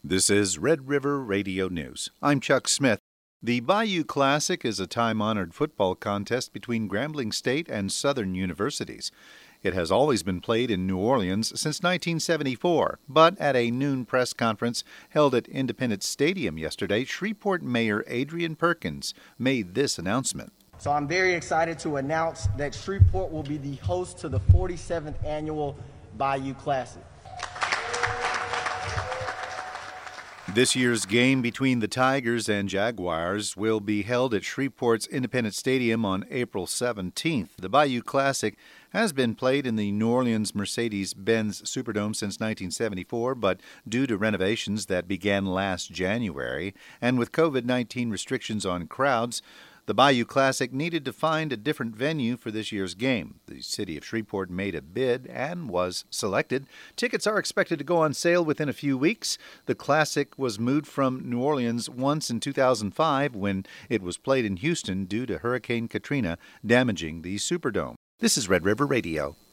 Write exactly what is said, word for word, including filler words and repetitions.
This is Red River Radio News. I'm Chuck Smith. The Bayou Classic is a time-honored football contest between Grambling State and Southern universities. It has always been played in New Orleans since nineteen seventy-four, but at a noon press conference held at Independence Stadium yesterday, Shreveport Mayor Adrian Perkins made this announcement. So I'm very excited to announce that Shreveport will be the host to the forty-seventh Annual Bayou Classic. This year's game between the Tigers and Jaguars will be held at Shreveport's Independence Stadium on April seventeenth. The Bayou Classic has been played in the New Orleans Mercedes-Benz Superdome since nineteen seventy-four, but due to renovations that began last January and with covid nineteen restrictions on crowds, the Bayou Classic needed to find a different venue for this year's game. The city of Shreveport made a bid and was selected. Tickets are expected to go on sale within a few weeks. The Classic was moved from New Orleans once in two thousand five when it was played in Houston due to Hurricane Katrina damaging the Superdome. This is Red River Radio.